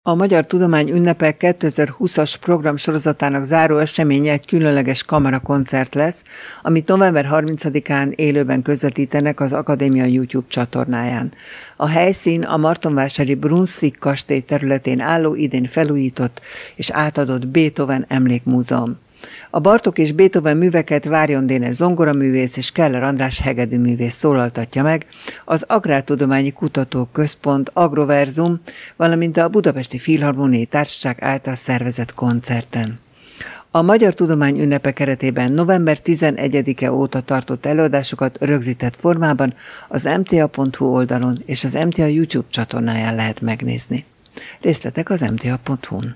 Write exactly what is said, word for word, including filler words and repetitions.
A Magyar Tudomány Ünnepek kétezer-húszas program sorozatának záró eseménye egy különleges kamarakoncert lesz, amit november harmincadikán élőben közvetítenek az Akadémia YouTube csatornáján. A helyszín a martonvásári Brunswick kastély területén álló, idén felújított és átadott Beethoven Emlékmúzeum. A Bartók és Beethoven műveket Várjon Dénes zongoraművész és Keller András hegedűművész szólaltatja meg az Agrártudományi Kutatóközpont Agroverzum, valamint a Budapesti Filharmoniai Társaság által szervezett koncerten. A Magyar Tudomány Ünnepe keretében november tizenegyedike óta tartott előadásokat rögzített formában az em té á pont hú oldalon és az em té á YouTube csatornáján lehet megnézni. Részletek az em té á pont hú-n.